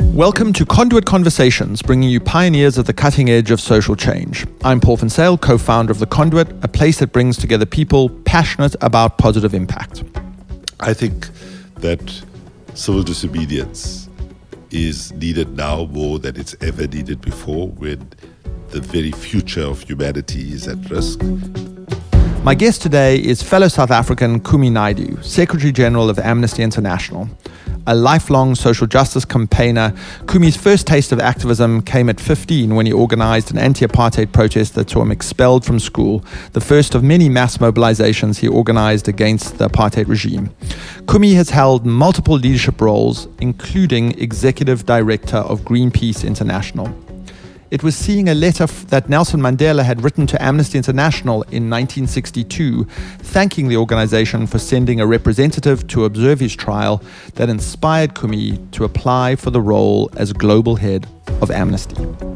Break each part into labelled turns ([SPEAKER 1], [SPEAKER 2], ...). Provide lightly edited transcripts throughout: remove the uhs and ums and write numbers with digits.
[SPEAKER 1] Welcome to Conduit Conversations, bringing you pioneers at the cutting edge of social change. I'm Paul van Zyl, co-founder of The Conduit, a place that brings together people passionate about positive impact.
[SPEAKER 2] I think that civil disobedience is needed now more than it's ever needed before, when the very future of humanity is at risk.
[SPEAKER 1] My guest today is fellow South African Kumi Naidoo, Secretary General of Amnesty International. A lifelong social justice campaigner, Kumi's first taste of activism came at 15 when he organized an anti-apartheid protest that saw him expelled from school, the first of many mass mobilizations he organized against the apartheid regime. Kumi has held multiple leadership roles, including Executive Director of Greenpeace International. It was seeing a letter that Nelson Mandela had written to Amnesty International in 1962, thanking the organization for sending a representative to observe his trial, that inspired Kumi to apply for the role as global head of Amnesty.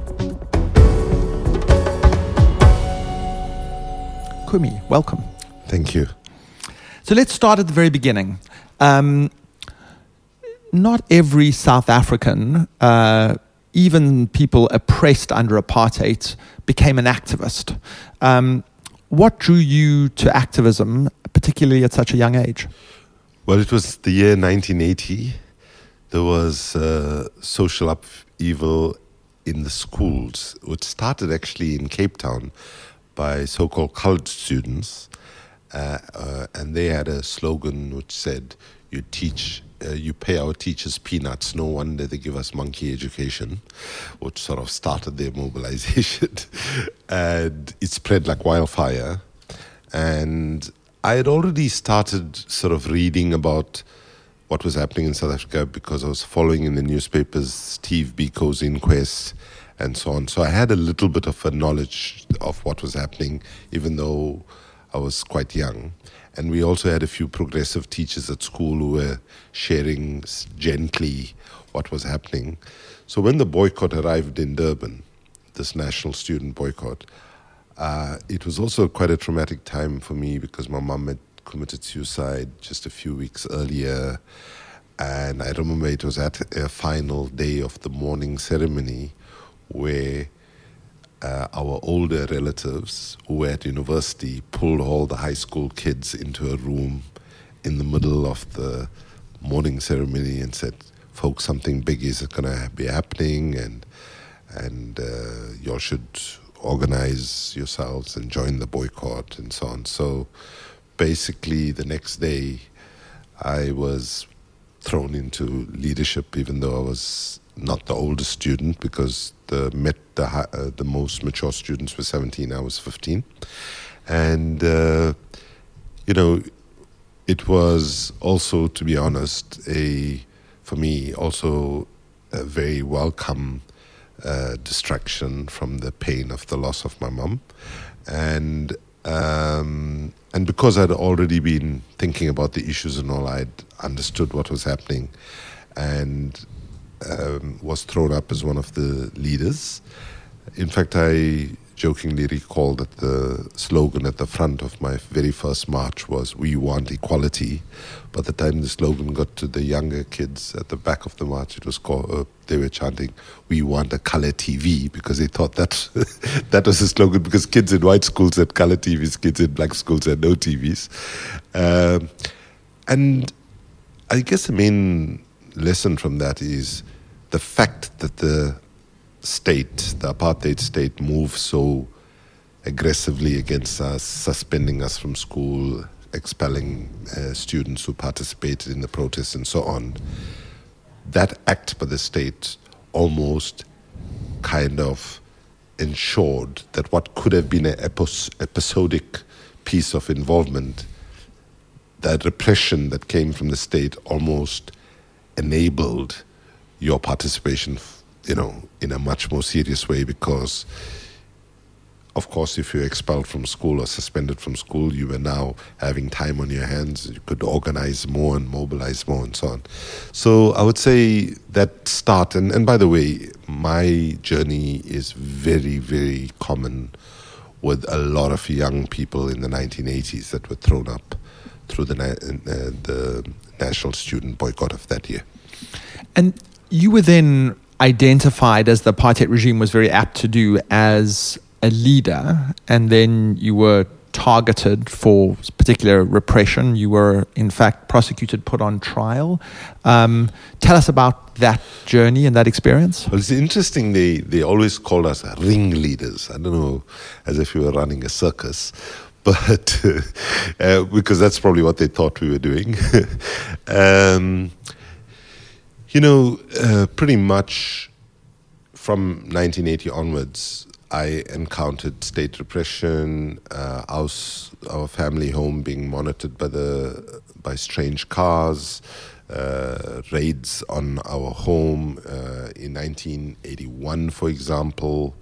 [SPEAKER 1] Kumi, welcome.
[SPEAKER 2] Thank you.
[SPEAKER 1] So let's start at the very beginning. Not every South African, even people oppressed under apartheid, became an activist. What drew you to activism, particularly at such a young age?
[SPEAKER 2] Well, it was the year 1980. There was social upheaval in the schools, which started actually in Cape Town by so-called colored students. And they had a slogan which said, you pay our teachers peanuts, no wonder they give us monkey education, which sort of started their mobilization. And it spread like wildfire. And I had already started sort of reading about what was happening in South Africa because I was following in the newspapers Steve Biko's inquest and so on. So I had a little bit of a knowledge of what was happening, even though I was quite young. And we also had a few progressive teachers at school who were sharing gently what was happening. So when the boycott arrived in Durban, this national student boycott, it was also quite a traumatic time for me because my mum had committed suicide just a few weeks earlier. And I remember it was at a final day of the mourning ceremony where our older relatives who were at university pulled all the high school kids into a room in the middle of the morning ceremony and said, folks, something big is going to be happening and y'all should organize yourselves and join the boycott and so on. So basically the next day I was thrown into leadership, even though I was not the oldest student, because the most mature students were 17, I was 15. And, it was also, to be honest, for me, also a very welcome distraction from the pain of the loss of my mum. And because I'd already been thinking about the issues and all, I'd understood what was happening and was thrown up as one of the leaders. In fact, I jokingly recall that the slogan at the front of my very first march was, "We want equality." By the time the slogan got to the younger kids at the back of the march, it was called, they were chanting, "We want a color TV," because they thought that that was the slogan, because kids in white schools had color TVs, kids in black schools had no TVs. And I guess the main lesson from that is the fact that the apartheid state, moved so aggressively against us, suspending us from school, expelling students who participated in the protests and so on. That act by the state almost kind of ensured that what could have been an episodic piece of involvement, that repression that came from the state almost enabled your participation, in a much more serious way, because, of course, if you're expelled from school or suspended from school, you were now having time on your hands. You could organize more and mobilize more and so on. So I would say that start, and by the way, my journey is very, very common with a lot of young people in the 1980s that were thrown up through the national student boycott of that year.
[SPEAKER 1] And you were then identified, as the apartheid regime was very apt to do, as a leader, and then you were targeted for particular repression. You were, in fact, prosecuted, put on trial. Tell us about that journey and that experience.
[SPEAKER 2] Well, it's interesting. They always called us ringleaders. I don't know, as if we were running a circus, but because that's probably what they thought we were doing. Pretty much from 1980 onwards, I encountered state repression, our family home being monitored by strange cars, raids on our home in 1981, for example.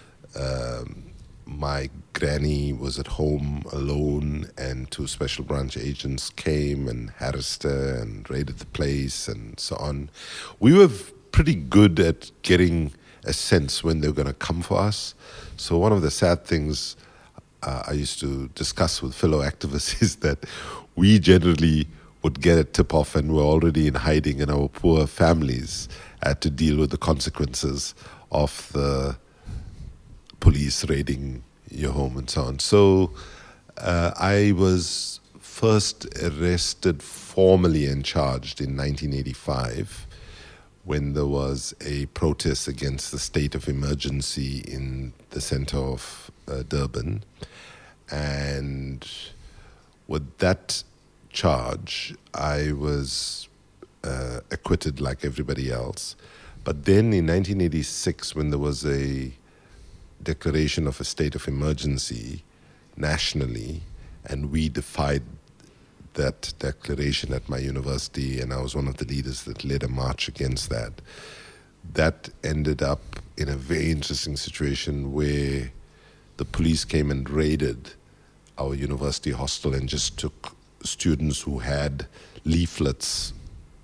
[SPEAKER 2] My granny was at home alone, and two special branch agents came and harassed her and raided the place and so on. We were pretty good at getting a sense when they were going to come for us. So one of the sad things I used to discuss with fellow activists is that we generally would get a tip-off and we're already in hiding, and our poor families had to deal with the consequences of the police raiding your home and so on. So I was first arrested formally and charged in 1985 when there was a protest against the state of emergency in the center of Durban. And with that charge, I was acquitted like everybody else. But then in 1986, when there was a declaration of a state of emergency nationally, and we defied that declaration at my university, and I was one of the leaders that led a march against that. That ended up in a very interesting situation where the police came and raided our university hostel and just took students who had leaflets,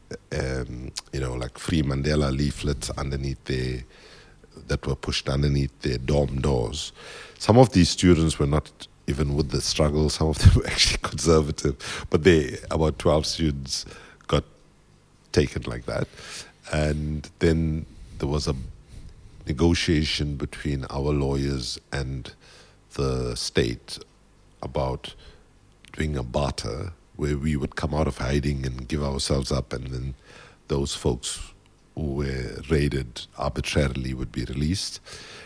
[SPEAKER 2] like Free Mandela leaflets that were pushed underneath their dorm doors. Some of these students were not even with the struggle. Some of them were actually conservative, but about 12 students got taken like that. And then there was a negotiation between our lawyers and the state about doing a barter where we would come out of hiding and give ourselves up, and then those folks who were raided arbitrarily would be released.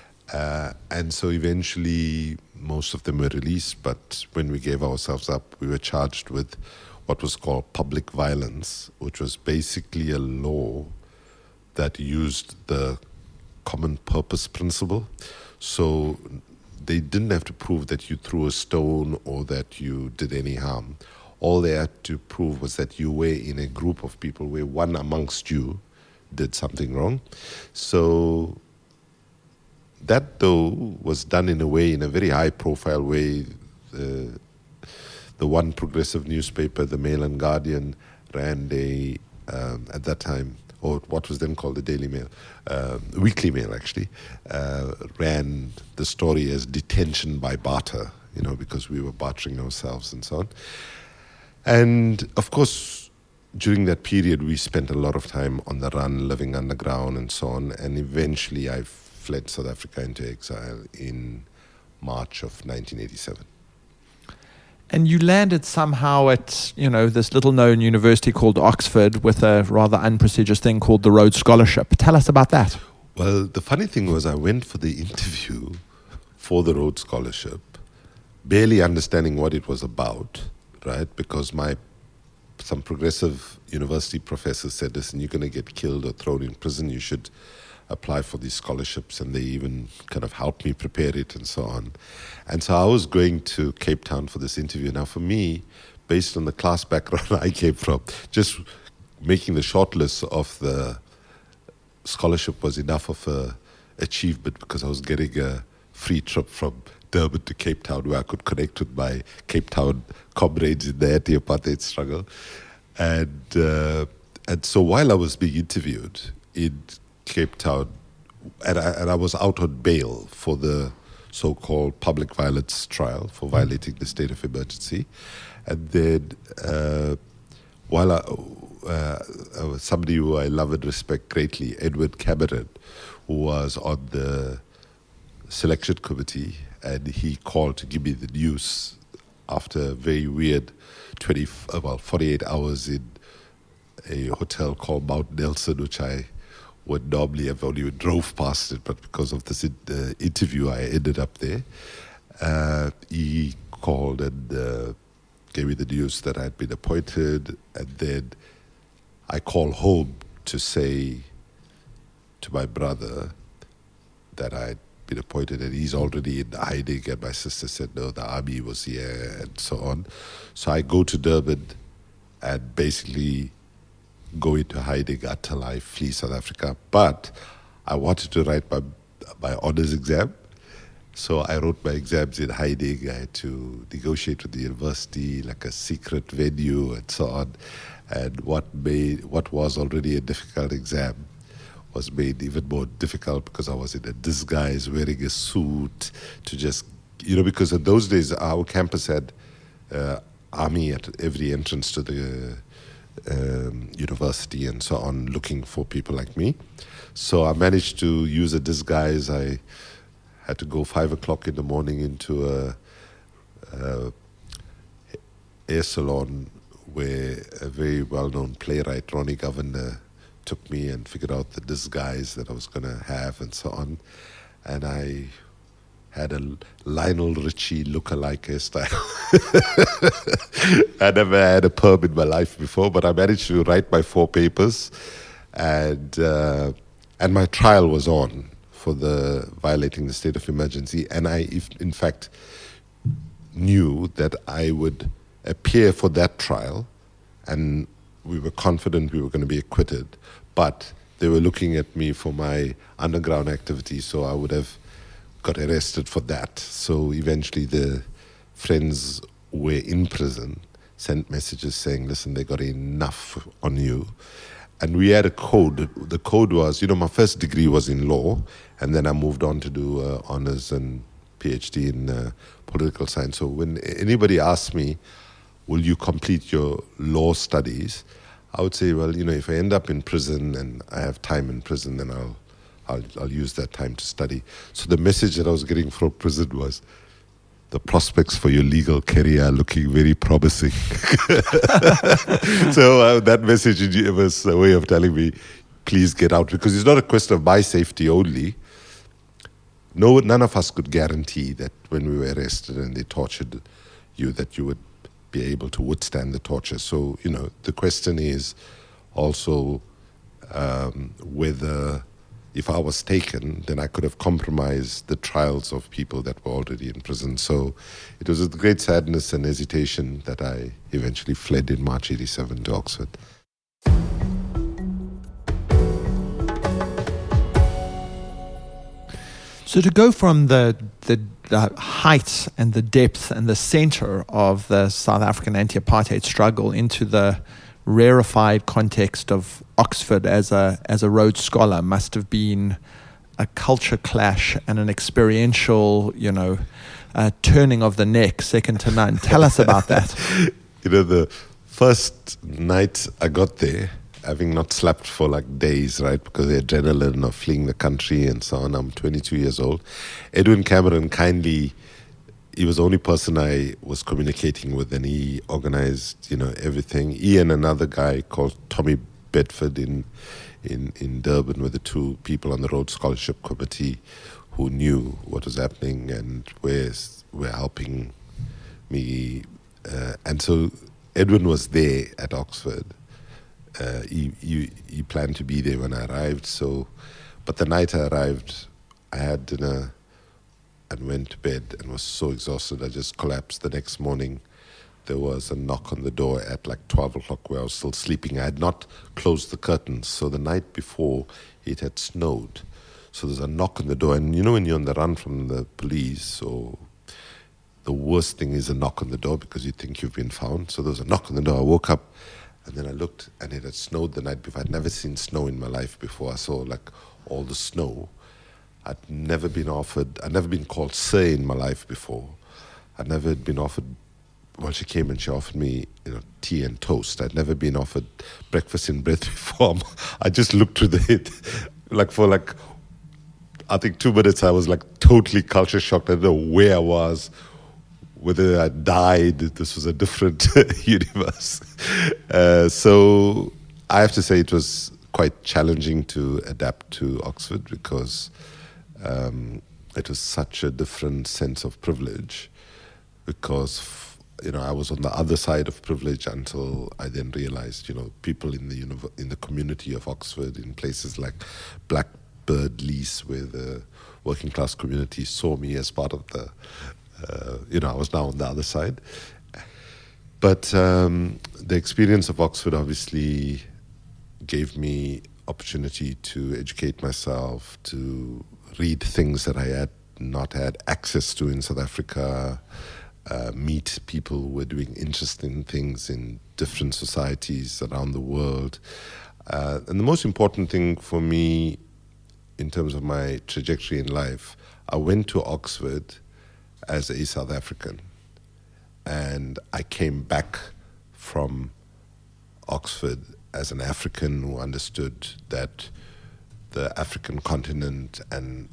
[SPEAKER 2] And so eventually most of them were released, but when we gave ourselves up, we were charged with what was called public violence, which was basically a law that used the common purpose principle. So they didn't have to prove that you threw a stone or that you did any harm. All they had to prove was that you were in a group of people where one amongst you did something wrong. So that, though, was done in a very high-profile way. The one progressive newspaper, the Mail and Guardian, ran at that time, or what was then called the Daily Mail, Weekly Mail actually, ran the story as detention by barter, because we were bartering ourselves and so on. And of course, during that period, we spent a lot of time on the run, living underground and so on. And eventually I fled South Africa into exile in March of 1987.
[SPEAKER 1] And you landed somehow at, this little-known university called Oxford with a rather unprestigious thing called the Rhodes Scholarship. Tell us about that.
[SPEAKER 2] Well, the funny thing was I went for the interview for the Rhodes Scholarship, barely understanding what it was about, right? Because some progressive university professors said, listen, you're going to get killed or thrown in prison. You should apply for these scholarships, and they even kind of helped me prepare it and so on. And so I was going to Cape Town for this interview. Now for me, based on the class background I came from, just making the shortlist of the scholarship was enough of a achievement, because I was getting a free trip from Durban to Cape Town where I could connect with my Cape Town comrades in the anti-apartheid struggle. And so while I was being interviewed in Cape Town, and I was out on bail for the so-called public violence trial for violating the state of emergency. And then somebody who I love and respect greatly, Edward Cameron, who was on the selection committee, and he called to give me the news after a very weird 48 hours in a hotel called Mount Nelson, which I would normally have only drove past it, but because of this interview, I ended up there. He called and gave me the news that I had been appointed, and then I called home to say to my brother that I had been appointed, and he's already in hiding, and my sister said, no, the army was here, and so on. So I go to Durban and basically go into hiding until I flee South Africa. But I wanted to write my honours exam. So I wrote my exams in hiding. I had to negotiate with the university, like a secret venue and so on. And what was already a difficult exam was made even more difficult because I was in a disguise, wearing a suit to just, because in those days our campus had army at every entrance to the university and so on, looking for people like me. So I managed to use a disguise. I had to go 5 o'clock in the morning into a hair salon where a very well-known playwright, Ronnie Governor, took me and figured out the disguise that I was going to have and so on. And I had a Lionel Richie look-alike hairstyle. I never had a perm in my life before, but I managed to write my 4 papers, and my trial was on for the violating the state of emergency. And I, in fact, knew that I would appear for that trial, and we were confident we were going to be acquitted, but they were looking at me for my underground activity, so I would have got arrested for that. So eventually the friends who were in prison sent messages saying, listen, they got enough on you. And we had a code. The code was, my first degree was in law, and then I moved on to do honors and PhD in political science. So when anybody asks me, will you complete your law studies? I would say, well, if I end up in prison and I have time in prison, then I'll use that time to study. So the message that I was getting from prison was, the prospects for your legal career are looking very promising. So that message was a way of telling me, please get out, because it's not a question of my safety only. None of us could guarantee that when we were arrested and they tortured you, that you would be able to withstand the torture. So, the question is also whether, if I was taken, then I could have compromised the trials of people that were already in prison. So it was with great sadness and hesitation that I eventually fled in March 87 to Oxford.
[SPEAKER 1] So to go from the height and the depth and the center of the South African anti-apartheid struggle into the rarefied context of Oxford as a Rhodes Scholar must have been a culture clash and an experiential, turning of the neck second to none. Tell us about that.
[SPEAKER 2] The first night I got there, having not slept for like days, right, because the adrenaline of fleeing the country and so on. I'm 22 years old. Edwin Cameron he was the only person I was communicating with, and he organized, everything. He and another guy called Tommy Bedford in Durban were the 2 people on the Rhodes Scholarship Committee who knew what was happening and were helping me. And so Edwin was there at Oxford. He planned to be there when I arrived. But the night I arrived, I had dinner and went to bed and was so exhausted I just collapsed. The next morning there was a knock on the door at like 12 o'clock where I was still sleeping. I had not closed the curtains, so the night before it had snowed. So there's a knock on the door, and when you're on the run from the police, or the worst thing is a knock on the door because you think you've been found. So there was a knock on the door. I woke up and then I looked, and it had snowed the night before. I'd never seen snow in my life before. I saw like all the snow. I'd never been called sir in my life before. I'd never been offered well, she came and she offered me, tea and toast. I'd never been offered breakfast in breath before. I just looked through for I think 2 minutes, I was totally culture shocked. I didn't know where I was, whether I died. This was a different universe. So I have to say it was quite challenging to adapt to Oxford because it was such a different sense of privilege, because I was on the other side of privilege until I then realized, people in the community of Oxford, in places like Blackbird Lease, where the working class community saw me as part of the, I was now on the other side. But the experience of Oxford obviously gave me opportunity to educate myself, to read things that I had not had access to in South Africa, meet people who were doing interesting things in different societies around the world. And the most important thing for me in terms of my trajectory in life, I went to Oxford as a South African, and I came back from Oxford as an African who understood that the African continent and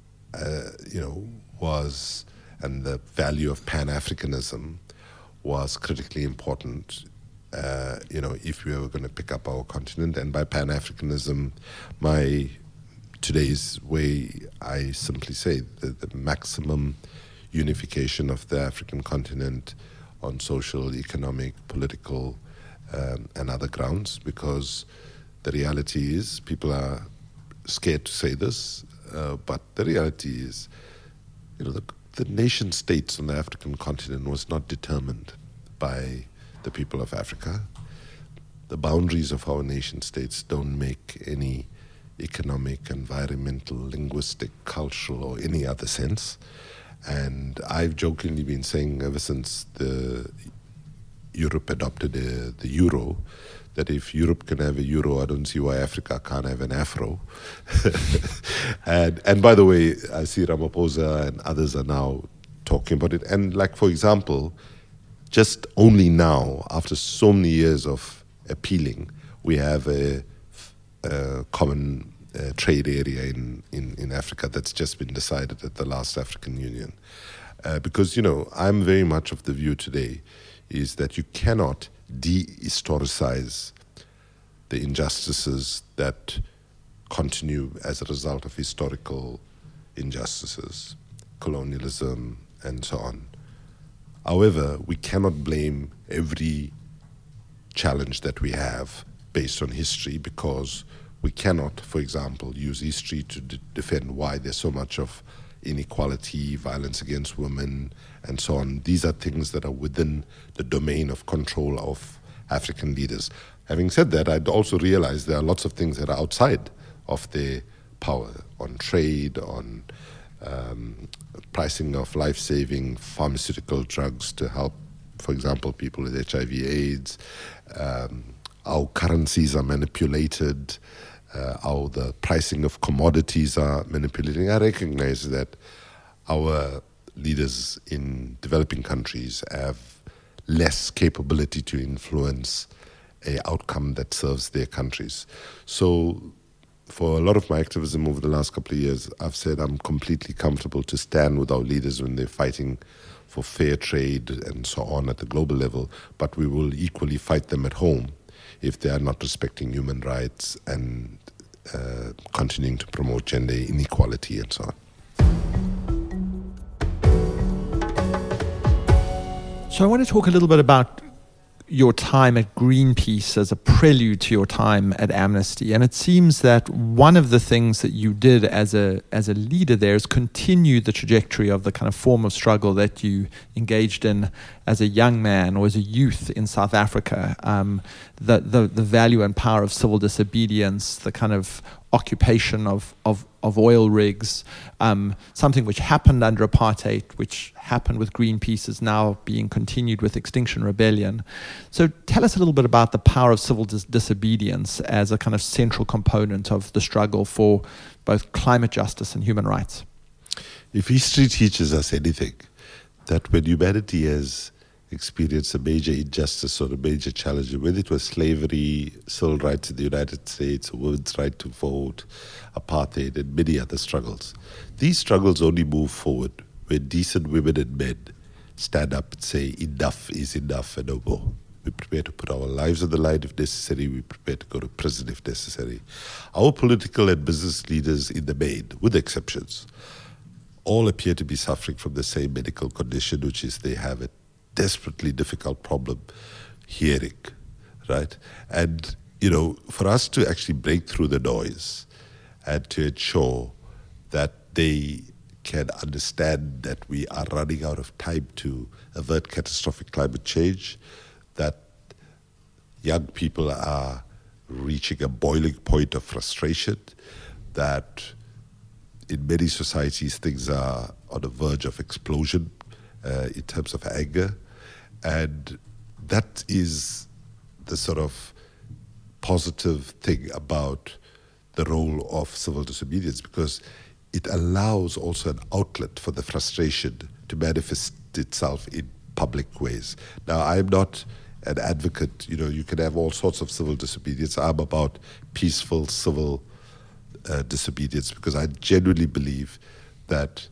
[SPEAKER 2] and the value of Pan-Africanism was critically important, if we were going to pick up our continent. And by Pan-Africanism, today's way, I simply say the maximum unification of the African continent on social, economic, political, and other grounds, because the reality is, people are scared to say this, but the reality is, the nation states on the African continent was not determined by the people of Africa. The boundaries of our nation states don't make any economic, environmental, linguistic, cultural, or any other sense. And I've jokingly been saying ever since Europe adopted the euro, that if Europe can have a euro, I don't see why Africa can't have an afro. and by the way, I see Ramaphosa and others are now talking about it. And for example, just only now, after so many years of appealing, we have a common trade area in Africa that's just been decided at the last African Union. Because, I'm very much of the view today is that you cannot de-historicize the injustices that continue as a result of historical injustices, colonialism, and so on. However, we cannot blame every challenge that we have based on history, because we cannot, for example, use history to defend why there's so much of inequality, violence against women, and so on. These are things that are within the domain of control of African leaders. Having said that, I'd also realized there are lots of things that are outside of their power, on trade, on pricing of life-saving pharmaceutical drugs to help, for example, people with HIV/AIDS. Our currencies are manipulated, how the pricing of commodities are manipulating. I recognize that our leaders in developing countries have less capability to influence an outcome that serves their countries. So for a lot of my activism over the last couple of years, I've said I'm completely comfortable to stand with our leaders when they're fighting for fair trade and so on at the global level, but we will equally fight them at home if they are not respecting human rights and continuing to promote gender inequality and so on.
[SPEAKER 1] So I want to talk a little bit about your time at Greenpeace as a prelude to your time at Amnesty. And it seems that one of the things that you did as a leader there is continue the trajectory of the kind of form of struggle that you engaged in as a young man or as a youth in South Africa. The value and power of civil disobedience, the kind of occupation of oil rigs, something which happened under apartheid, which happened with Greenpeace, is now being continued with Extinction Rebellion. So tell us a little bit about the power of civil disobedience as a kind of central component of the struggle for both climate justice and human rights.
[SPEAKER 2] If history teaches us anything, that when humanity has experienced a major injustice or a major challenge, whether it was slavery, civil rights in the United States, women's right to vote, apartheid, and many other struggles. These struggles only move forward when decent women and men stand up and say, enough is enough and no more. We're prepared to put our lives on the line if necessary. We're prepared to go to prison if necessary. Our political and business leaders in the main, with exceptions, all appear to be suffering from the same medical condition, which is they have a desperately difficult problem hearing, right? And, for us to actually break through the noise and to ensure that they can understand that we are running out of time to avert catastrophic climate change, that young people are reaching a boiling point of frustration, that in many societies things are on the verge of explosion in terms of anger. And that is the sort of positive thing about the role of civil disobedience, because it allows also an outlet for the frustration to manifest itself in public ways. Now, I'm not an advocate, you can have all sorts of civil disobedience. I'm about peaceful civil disobedience, because I genuinely believe that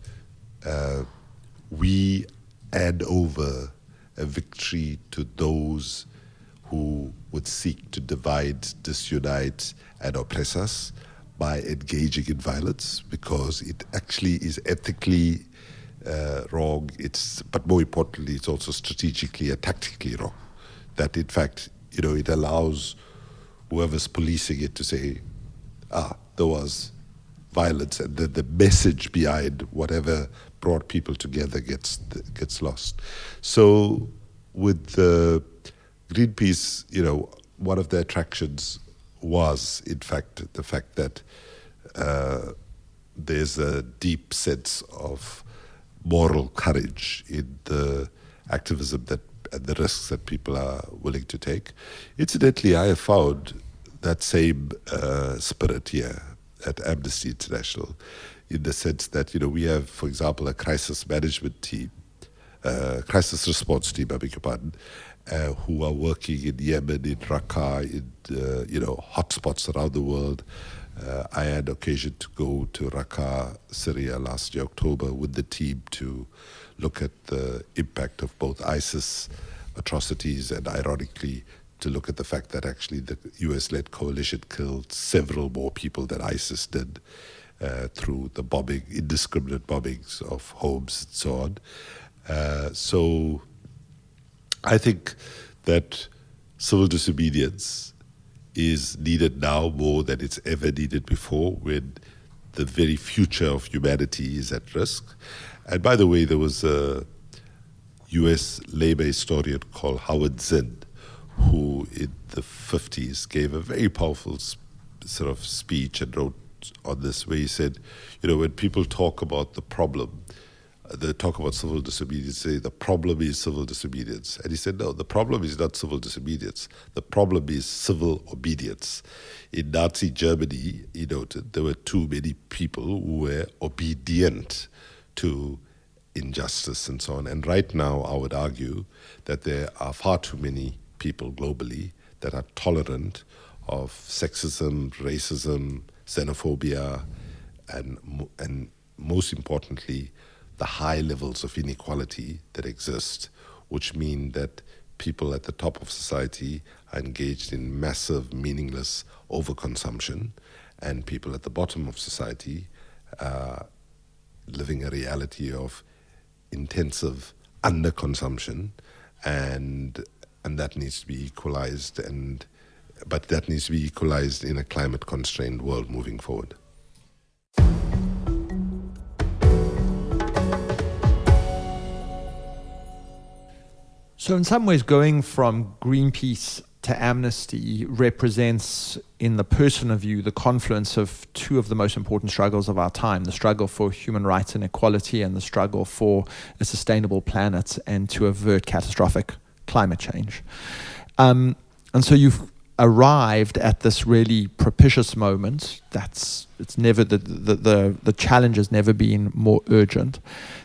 [SPEAKER 2] we hand over a victory to those who would seek to divide, disunite, and oppress us by engaging in violence, because it actually is ethically wrong. But more importantly, it's also strategically and tactically wrong. That in fact, it allows whoever's policing it to say, there was violence, and the message behind whatever brought people together gets lost. So with Greenpeace, one of the attractions was, in fact, the fact that there's a deep sense of moral courage in the activism and the risks that people are willing to take. Incidentally, I have found that same spirit here at Amnesty International, in the sense that, we have, for example, a crisis management team, crisis response team, I beg your pardon, who are working in Yemen, in Raqqa, in hotspots around the world. I had occasion to go to Raqqa, Syria last year, October, with the team to look at the impact of both ISIS atrocities and, ironically, to look at the fact that actually the US-led coalition killed several more people than ISIS did through the indiscriminate bombings of homes and so on. So I think that civil disobedience is needed now more than it's ever needed before, when the very future of humanity is at risk. And by the way, there was a US labor historian called Howard Zinn, who in the 50s gave a very powerful sort of speech and wrote on this, where he said, when people talk about the problem, they talk about civil disobedience, say the problem is civil disobedience. And he said, no, the problem is not civil disobedience. The problem is civil obedience. In Nazi Germany, he noted, there were too many people who were obedient to injustice and so on. And right now, I would argue that there are far too many people globally that are tolerant of sexism, racism, xenophobia, and most importantly, the high levels of inequality that exist, which mean that people at the top of society are engaged in massive, meaningless overconsumption, and people at the bottom of society are living a reality of intensive underconsumption, and that needs to be equalized, but that needs to be equalized in a climate-constrained world moving forward.
[SPEAKER 1] So in some ways, going from Greenpeace to Amnesty represents, in the person of you, the confluence of two of the most important struggles of our time: the struggle for human rights and equality, and the struggle for a sustainable planet and to avert catastrophic climate change. And so you've arrived at this really propitious moment. It's never the challenge has never been more urgent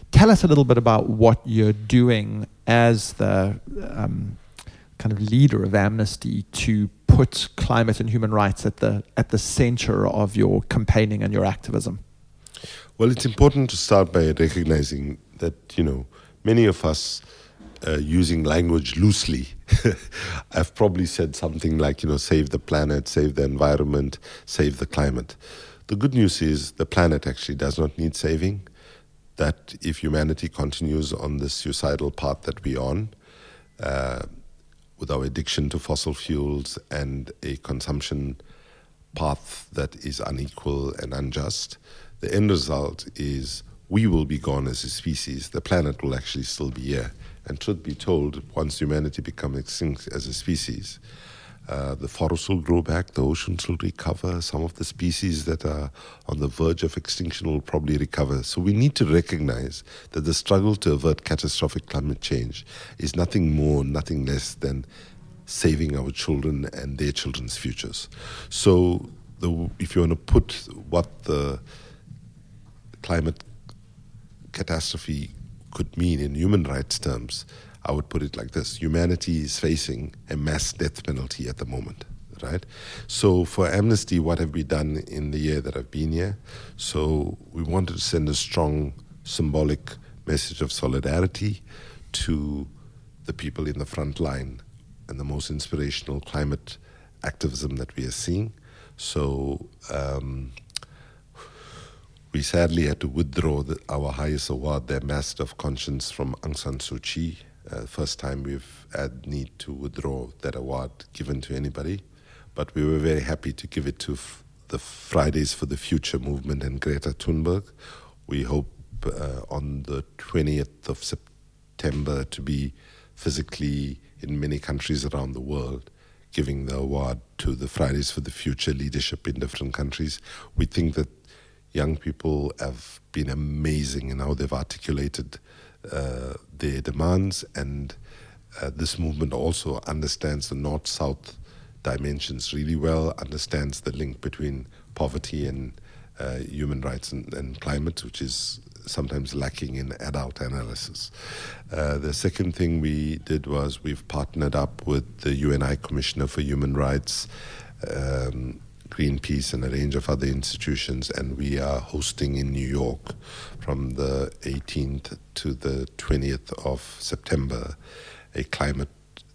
[SPEAKER 1] Tell us a little bit about what you're doing as the kind of leader of Amnesty to put climate and human rights at the center of your campaigning and your activism.
[SPEAKER 2] Well, it's important to start by recognizing that, many of us using language loosely, I've probably said something like, save the planet, save the environment, save the climate. The good news is the planet actually does not need saving, that if humanity continues on the suicidal path that we're on, with our addiction to fossil fuels and a consumption path that is unequal and unjust, the end result is we will be gone as a species. The planet will actually still be here. And truth be told, once humanity becomes extinct as a species, the forests will grow back, the oceans will recover, some of the species that are on the verge of extinction will probably recover. So we need to recognize that the struggle to avert catastrophic climate change is nothing more, nothing less than saving our children and their children's futures. So if you want to put what the climate catastrophe could mean in human rights terms, I would put it like this. Humanity is facing a mass death penalty at the moment, right? So for Amnesty, what have we done in the year that I've been here? So we wanted to send a strong symbolic message of solidarity to the people in the front line and the most inspirational climate activism that we are seeing. So we sadly had to withdraw our highest award, the Ambassador of Conscience, from Aung San Suu Kyi. First time we've had need to withdraw that award given to anybody. But we were very happy to give it to the Fridays for the Future movement and Greta Thunberg. We hope on the 20th of September to be physically in many countries around the world, giving the award to the Fridays for the Future leadership in different countries. We think that young people have been amazing in how they've articulated their demands, and this movement also understands the north-south dimensions really well, understands the link between poverty and human rights and climate, which is sometimes lacking in adult analysis. The second thing we did was we've partnered up with the UN High Commissioner for Human Rights, Greenpeace, and a range of other institutions, and we are hosting in New York from the 18th to the 20th of September a climate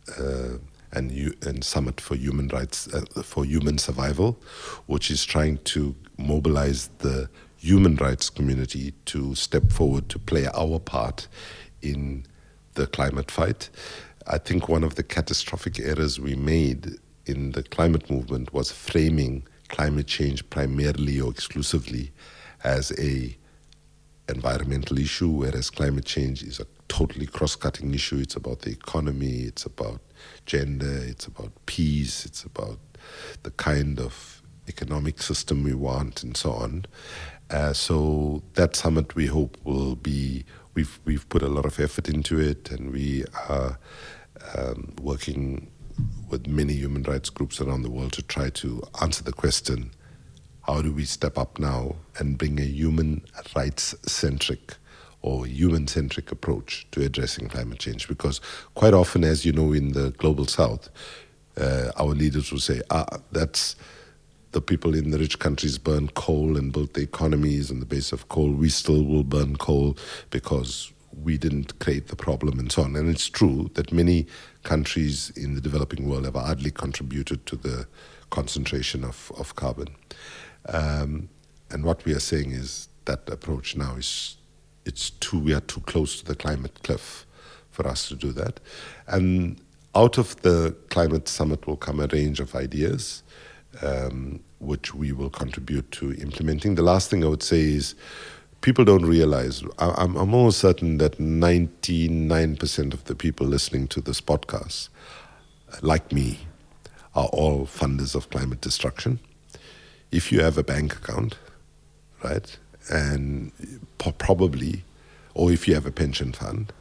[SPEAKER 2] and summit for human rights, for human survival, which is trying to mobilize the human rights community to step forward to play our part in the climate fight. I think one of the catastrophic errors we made in the climate movement was framing climate change primarily or exclusively as a environmental issue, whereas climate change is a totally cross-cutting issue. It's about the economy, it's about gender, it's about peace, it's about the kind of economic system we want, and so on. So that summit, we hope, will be, we've put a lot of effort into it, and we are working with many human rights groups around the world to try to answer the question, how do we step up now and bring a human rights-centric or human-centric approach to addressing climate change? Because quite often, as you know, in the Global South, our leaders will say, that's the people in the rich countries burn coal and built the economies on the base of coal. We still will burn coal because we didn't create the problem, and so on. And it's true that many countries in the developing world have hardly contributed to the concentration of carbon. And what we are saying is that approach now we are too close to the climate cliff for us to do that. And out of the climate summit will come a range of ideas, which we will contribute to implementing. The last thing I would say is, people don't realize, I'm almost certain that 99% of the people listening to this podcast, like me, are all funders of climate destruction. If you have a bank account, right, and probably, or if you have a pension fund,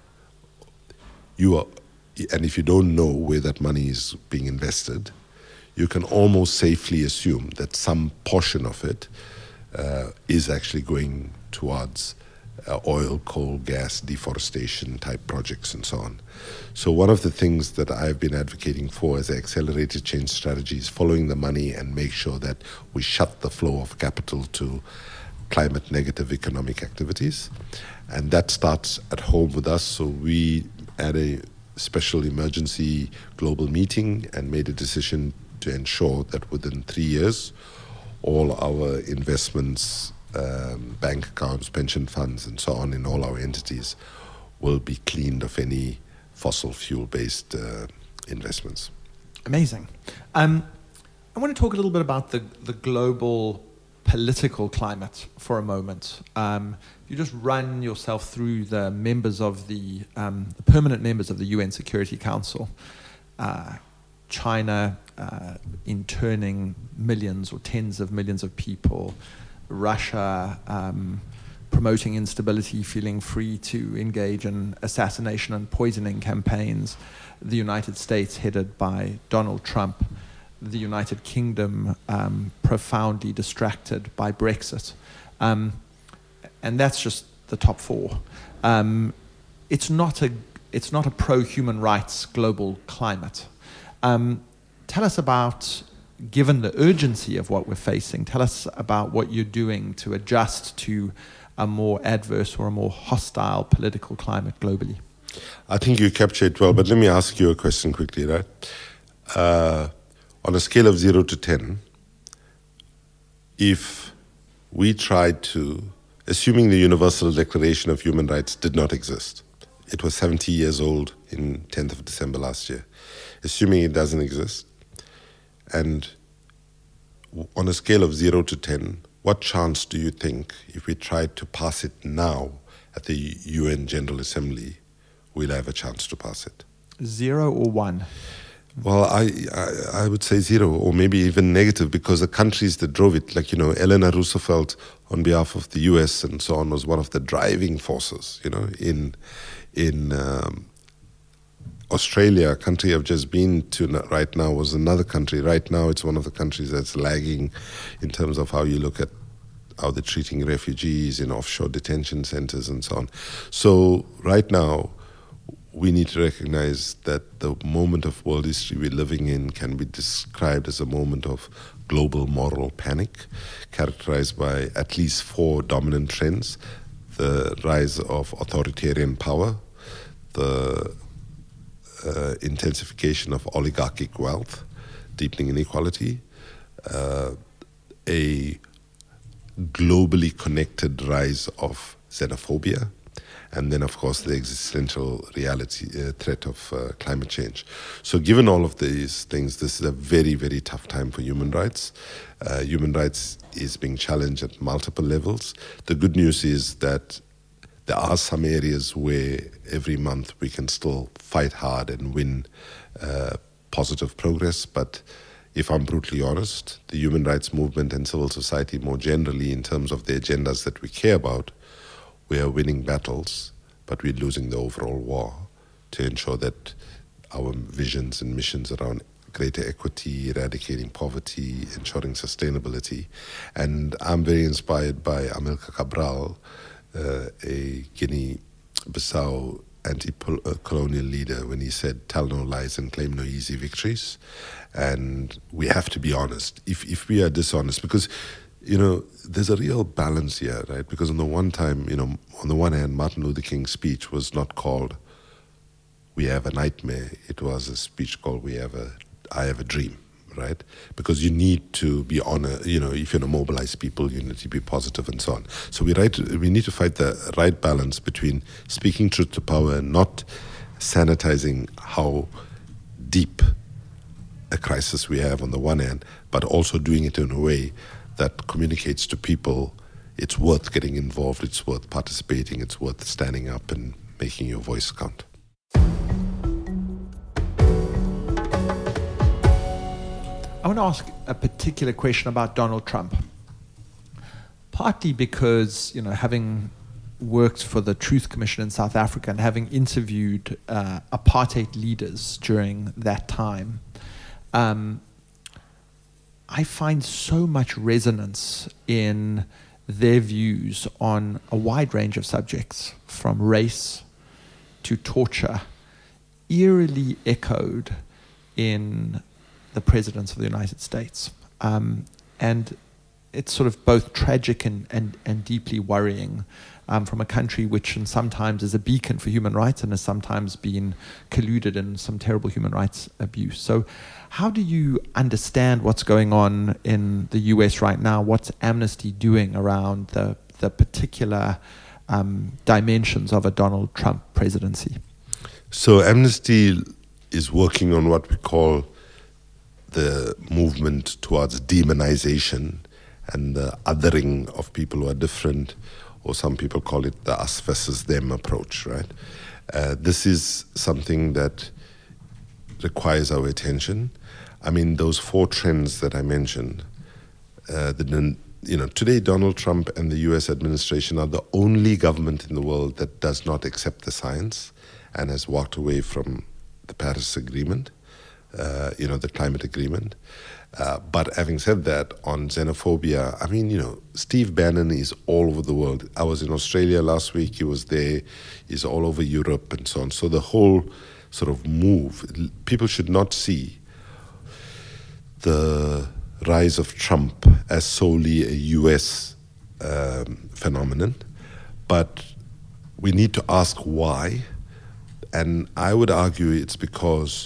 [SPEAKER 2] and if you don't know where that money is being invested, you can almost safely assume that some portion of it is actually going towards oil, coal, gas, deforestation type projects and so on. So one of the things that I've been advocating for as an accelerated change strategy is following the money and make sure that we shut the flow of capital to climate negative economic activities. And that starts at home with us. So we had a special emergency global meeting and made a decision to ensure that within 3 years, all our investments, bank accounts, pension funds, and so on in all our entities will be cleaned of any fossil fuel-based investments.
[SPEAKER 1] Amazing. I want to talk a little bit about the global political climate for a moment. You just run yourself through the members of the permanent members of the UN Security Council. China interning millions or tens of millions of people. Russia promoting instability, feeling free to engage in assassination and poisoning campaigns. The United States, headed by Donald Trump. The United Kingdom, profoundly distracted by Brexit. And that's just the top four. It's not a pro-human rights global climate. Tell us about, given the urgency of what we're facing, tell us about what you're doing to adjust to a more adverse or a more hostile political climate globally.
[SPEAKER 2] I think you captured it well, but let me ask you a question quickly, right? On a scale of 0 to 10, if we tried to, assuming the Universal Declaration of Human Rights did not exist, it was 70 years old in 10th of December last year, assuming it doesn't exist, and on a scale of 0 to 10, what chance do you think, if we tried to pass it now at the UN General Assembly, we'll have a chance to pass it?
[SPEAKER 1] 0 or 1?
[SPEAKER 2] Well, I would say 0 or maybe even negative, because the countries that drove it, like, Eleanor Roosevelt on behalf of the US and so on was one of the driving forces, in Australia, a country I've just been to right now, was another country. Right now, it's one of the countries that's lagging in terms of how you look at how they're treating refugees in offshore detention centers and so on. So right now, we need to recognize that the moment of world history we're living in can be described as a moment of global moral panic, characterized by at least 4 dominant trends: the rise of authoritarian power, the intensification of oligarchic wealth, deepening inequality, a globally connected rise of xenophobia, and then, of course, the existential reality threat of climate change. So given all of these things, this is a very, very tough time for human rights. Human rights is being challenged at multiple levels. The good news is that there are some areas where every month we can still fight hard and win positive progress. But if I'm brutally honest, the human rights movement and civil society more generally, in terms of the agendas that we care about, we are winning battles, but we're losing the overall war to ensure that our visions and missions around greater equity, eradicating poverty, ensuring sustainability. And I'm very inspired by Amilcar Cabral, a Guinea-Bissau anti-colonial leader, when he said, "Tell no lies and claim no easy victories." And we have to be honest. If we are dishonest, because there's a real balance here, right? Because on the one hand, Martin Luther King's speech was not called "We have a nightmare." It was a speech called "I have a dream," right? Because you need to be honest. If you're going to mobilize people, you need to be positive and so on. So we need to fight the right balance between speaking truth to power and not sanitizing how deep a crisis we have on the one hand, but also doing it in a way that communicates to people it's worth getting involved, it's worth participating, it's worth standing up and making your voice count.
[SPEAKER 1] I want to ask a particular question about Donald Trump. Partly because, having worked for the Truth Commission in South Africa and having interviewed apartheid leaders during that time, I find so much resonance in their views on a wide range of subjects, from race to torture, eerily echoed in the presidents of the United States. And it's sort of both tragic and deeply worrying from a country which sometimes is a beacon for human rights and has sometimes been colluded in some terrible human rights abuse. So how do you understand what's going on in the US right now? What's Amnesty doing around the particular dimensions of a Donald Trump presidency?
[SPEAKER 2] So Amnesty is working on what we call the movement towards demonization and the othering of people who are different, or some people call it the us versus them approach, right? This is something that requires our attention. I mean, those 4 trends that I mentioned, today Donald Trump and the US administration are the only government in the world that does not accept the science and has walked away from the Paris Agreement, the climate agreement. But having said that, on xenophobia, I mean, Steve Bannon is all over the world. I was in Australia last week, he was there, he's all over Europe and so on. So the whole sort of move, people should not see the rise of Trump as solely a US phenomenon, but we need to ask why. And I would argue it's because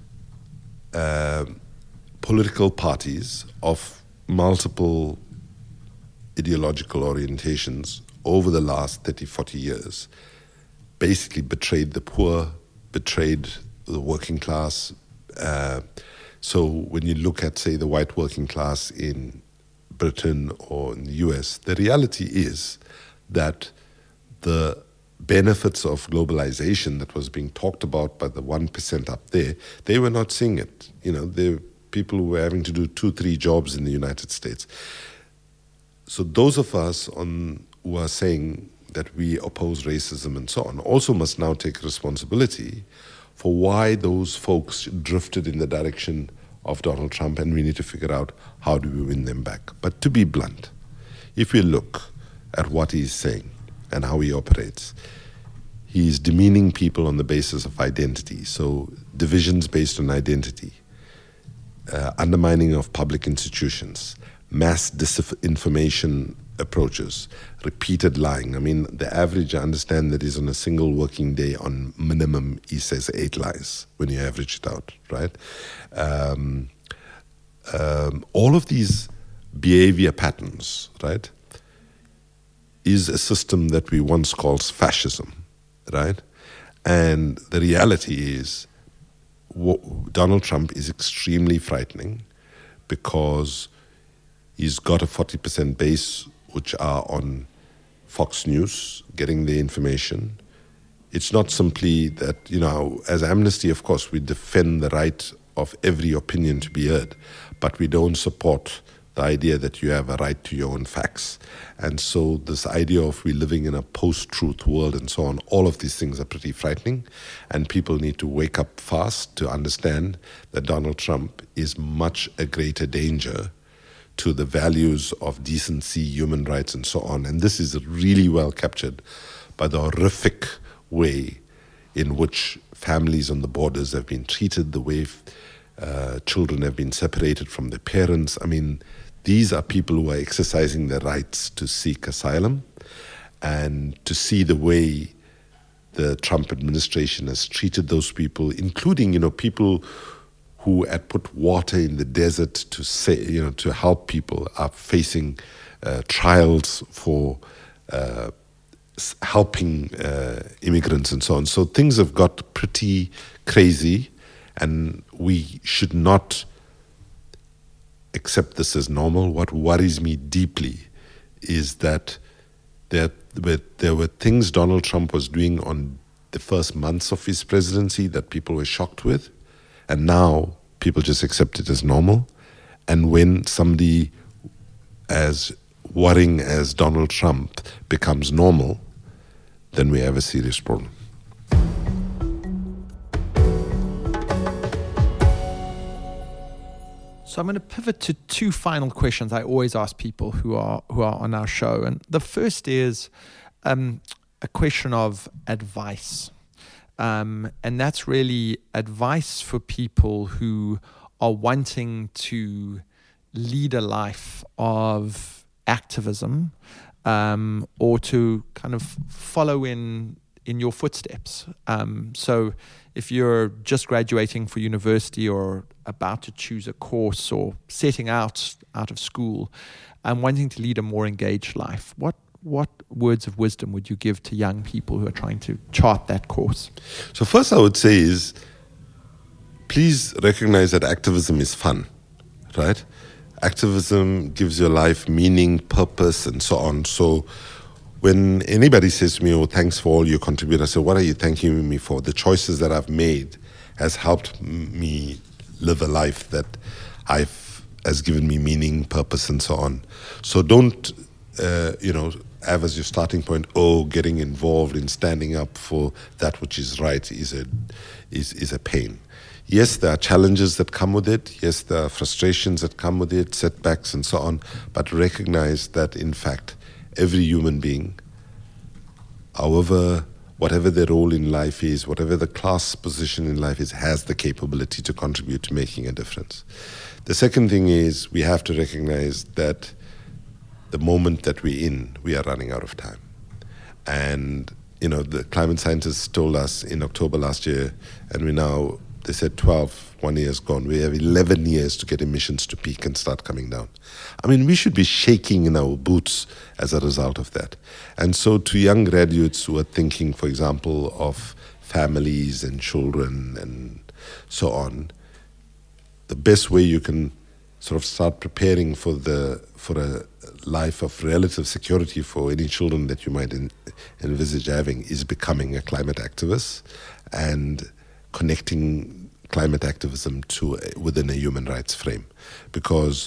[SPEAKER 2] political parties of multiple ideological orientations over the last 30, 40 years basically betrayed the poor, betrayed the working class. So when you look at, say, the white working class in Britain or in the US, the reality is that the benefits of globalization that was being talked about by the 1% up there, they were not seeing it. They people who were having to do 2-3 jobs in the United States. So those of us who are saying that we oppose racism and so on also must now take responsibility for why those folks drifted in the direction of Donald Trump, and we need to figure out how do we win them back. But to be blunt, if we look at what he's saying and how he operates, he's demeaning people on the basis of identity, so divisions based on identity, undermining of public institutions, mass disinformation approaches, repeated lying. I mean, the average, I understand that is on a single working day on minimum, he says 8 lies when you average it out, right? All of these behavior patterns, right, is a system that we once called fascism, right? And the reality is Donald Trump is extremely frightening because he's got a 40% base which are on Fox News getting the information. It's not simply that, as Amnesty, of course, we defend the right of every opinion to be heard, but we don't support the idea that you have a right to your own facts. And so this idea of we living in a post-truth world and so on, all of these things are pretty frightening, and people need to wake up fast to understand that Donald Trump is much a greater danger to the values of decency, human rights, and so on. And this is really well captured by the horrific way in which families on the borders have been treated, the way children have been separated from their parents. I mean, these are people who are exercising their rights to seek asylum, and to see the way the Trump administration has treated those people, including, people who had put water in the desert to help people, are facing trials for helping immigrants and so on. So things have got pretty crazy, and we should not accept this as normal. What worries me deeply is that there were things Donald Trump was doing on the first months of his presidency that people were shocked with, and now people just accept it as normal. And when somebody as worrying as Donald Trump becomes normal, then we have a serious problem.
[SPEAKER 1] So I'm going to pivot to two final questions I always ask people who are on our show, and the first is a question of advice, and that's really advice for people who are wanting to lead a life of activism, or to kind of follow in your footsteps. So if you're just graduating for university or about to choose a course or setting out of school and wanting to lead a more engaged life, what words of wisdom would you give to young people who are trying to chart that course?
[SPEAKER 2] So first I would say is, please recognize that activism is fun, right? Activism gives your life meaning, purpose, and so on. So when anybody says to me, oh, thanks for all you contribute, I say, what are you thanking me for? The choices that I've made has helped me live a life that has given me meaning, purpose, and so on. So don't, have as your starting point, getting involved in standing up for that which is right is a pain. Yes, there are challenges that come with it. Yes, there are frustrations that come with it, setbacks, and so on. But recognize that, in fact, every human being, whatever their role in life is, whatever the class position in life is, has the capability to contribute to making a difference. The second thing is we have to recognize that the moment that we're in, we are running out of time. And, the climate scientists told us in October last year, and they said 1 year's gone. We have 11 years to get emissions to peak and start coming down. I mean, we should be shaking in our boots as a result of that. And so to young graduates who are thinking, for example, of families and children and so on, the best way you can sort of start preparing for a life of relative security for any children that you might envisage having is becoming a climate activist and connecting climate activism within a human rights frame, because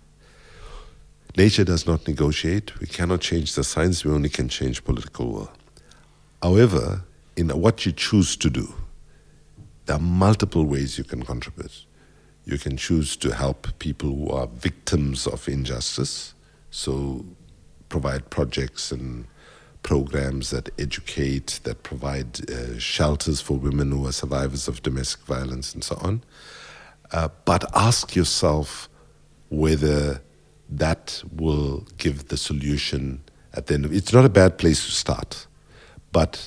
[SPEAKER 2] nature does not negotiate. We cannot change the science. We only can change political will. However, in what you choose to do, there are multiple ways you can contribute. You can choose to help people who are victims of injustice, so provide projects and programs that educate, that provide shelters for women who are survivors of domestic violence and so on. But ask yourself whether that will give the solution at the end of it. It's not a bad place to start, but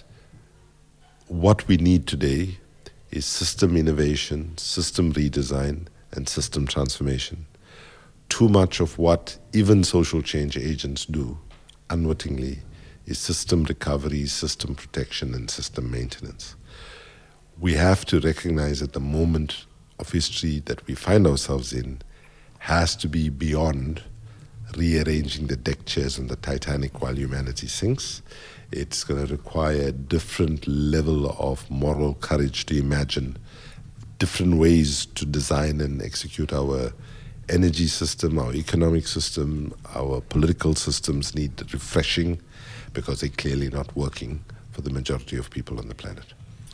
[SPEAKER 2] what we need today is system innovation, system redesign, and system transformation. Too much of what even social change agents do, unwittingly, is system recovery, system protection, and system maintenance. We have to recognize that the moment of history that we find ourselves in has to be beyond rearranging the deck chairs on the Titanic while humanity sinks. It's going to require a different level of moral courage to imagine different ways to design and execute our energy system, our economic system, our political systems need refreshing because they're clearly not working for the majority of people on the planet.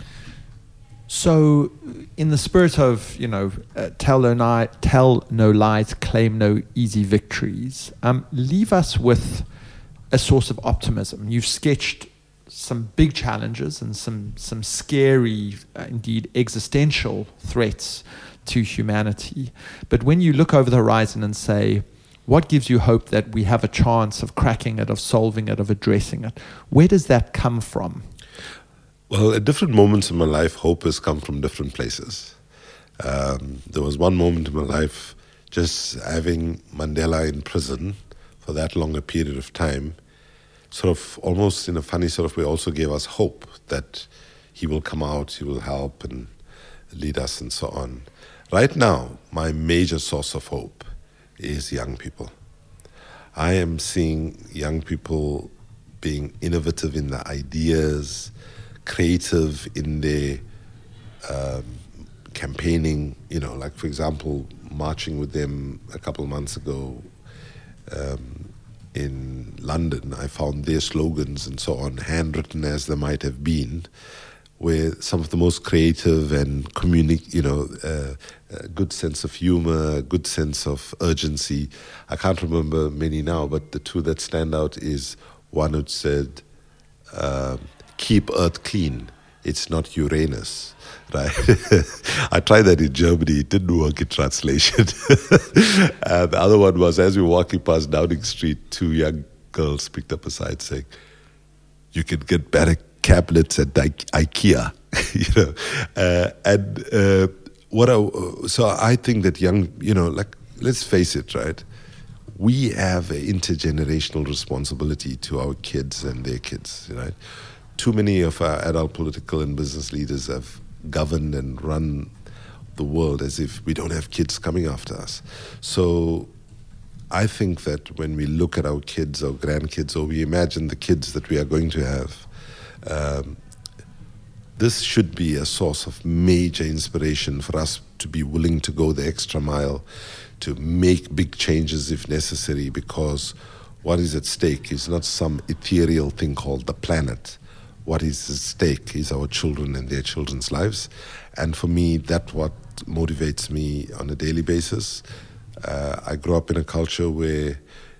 [SPEAKER 1] So, in the spirit of, tell no lies, claim no easy victories, leave us with a source of optimism. You've sketched some big challenges and some scary, indeed existential threats to humanity. But when you look over the horizon and say, what gives you hope that we have a chance of cracking it, of solving it, of addressing it? Where does that come from?
[SPEAKER 2] Well, at different moments in my life, hope has come from different places. There was one moment in my life, just having Mandela in prison for that longer period of time, sort of almost in a funny sort of way, also gave us hope that he will come out, he will help and lead us and so on. Right now, my major source of hope is young people. I am seeing young people being innovative in their ideas, creative in their campaigning, like for example, marching with them a couple of months ago in London. I found their slogans and so on, handwritten as they might have been, where some of the most creative and good sense of humor, good sense of urgency. I can't remember many now, but the two that stand out is one who said, keep Earth clean, it's not Uranus. Right? I tried that in Germany, it didn't work in translation. And the other one was, as we were walking past Downing Street, two young girls picked up a sign saying, you can get better cabinets at IKEA. So I think that let's face it, right? We have an intergenerational responsibility to our kids and their kids, right? Too many of our adult political and business leaders have governed and run the world as if we don't have kids coming after us. So I think that when we look at our kids or grandkids, or we imagine the kids that we are going to have, this should be a source of major inspiration for us to be willing to go the extra mile, to make big changes if necessary, because what is at stake is not some ethereal thing called the planet. What is at stake is our children and their children's lives. And for me, that's what motivates me on a daily basis. I grew up in a culture where,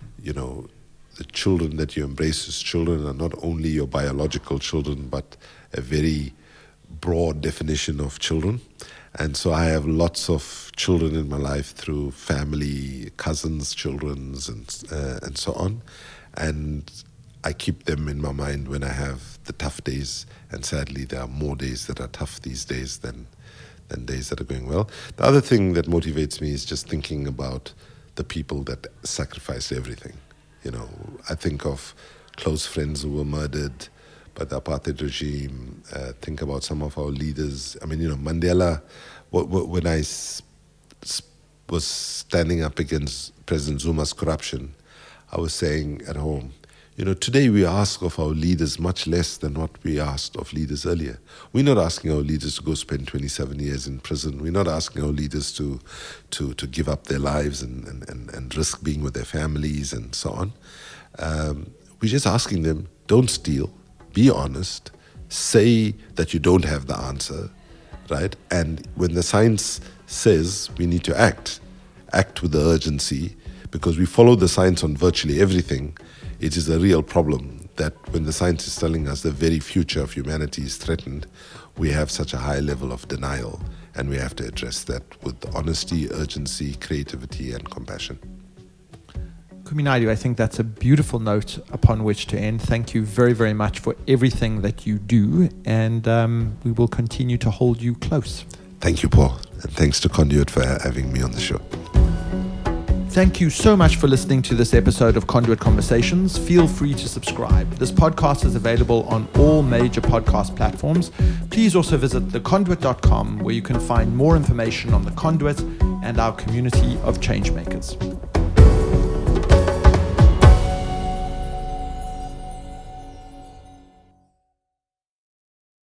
[SPEAKER 2] the children that you embrace as children are not only your biological children, but a very broad definition of children. And so I have lots of children in my life through family, cousins, children's, and so on. And I keep them in my mind when I have the tough days. And sadly, there are more days that are tough these days than days that are going well. The other thing that motivates me is just thinking about the people that sacrificed everything. I think of close friends who were murdered by the apartheid regime. Think about some of our leaders. Mandela, when I was standing up against President Zuma's corruption, I was saying at home, today we ask of our leaders much less than what we asked of leaders earlier. We're not asking our leaders to go spend 27 years in prison. We're not asking our leaders to give up their lives and risk being with their families and so on. We're just asking them, don't steal, be honest, say that you don't have the answer, right? And when the science says we need to act with the urgency, because we follow the science on virtually everything. It is a real problem that when the science is telling us the very future of humanity is threatened, we have such a high level of denial, and we have to address that with honesty, urgency, creativity, and compassion.
[SPEAKER 1] Kumi Naidoo, I think that's a beautiful note upon which to end. Thank you very, very much for everything that you do, and we will continue to hold you close.
[SPEAKER 2] Thank you, Paul, and thanks to Conduit for having me on the show.
[SPEAKER 1] Thank you so much for listening to this episode of Conduit Conversations. Feel free to subscribe. This podcast is available on all major podcast platforms. Please also visit theconduit.com, where you can find more information on the Conduit and our community of changemakers.